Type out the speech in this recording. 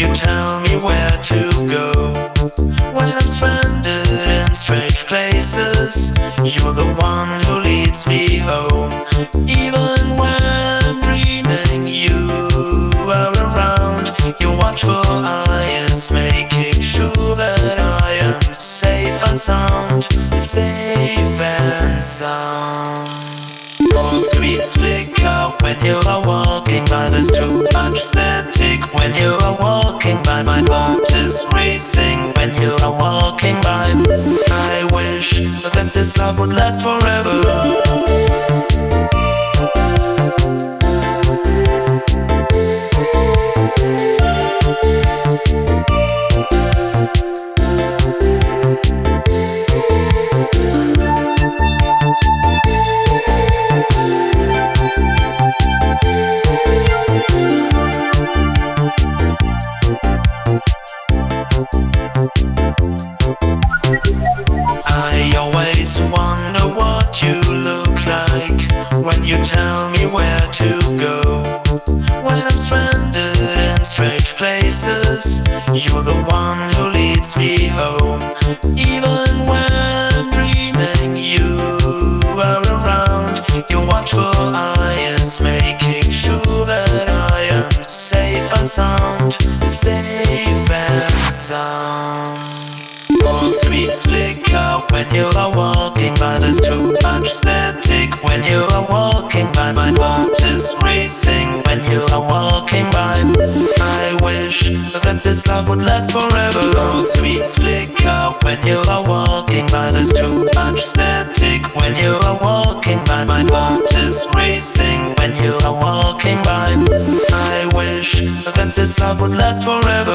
you tell me where to go. When I'm stranded in strange places, you're the one who leads me home. Even when I'm dreaming, you are around. Your watchful eye is making sure that I am safe and sound, safe and sound. All screens flicker when you are walking by. There's too much static when you are walking by. My heart is racing when you are walking by. I wish that this love would last forever. I always wonder what you look like when you tell me where to go. When I'm stranded in strange places, you're the one who leads me home. Even when I'm dreaming, you are around. Your watchful eye is making sure that I am safe and sound, safe and sound. All screens flicker when you are walking by. There's too much static when you are walking by. My heart is racing when you are walking by. I wish that this love would last forever. All screens flicker when you are walking by. There's too much static when you are walking by. My heart is racing when you are walking by. I wish that this love would last forever.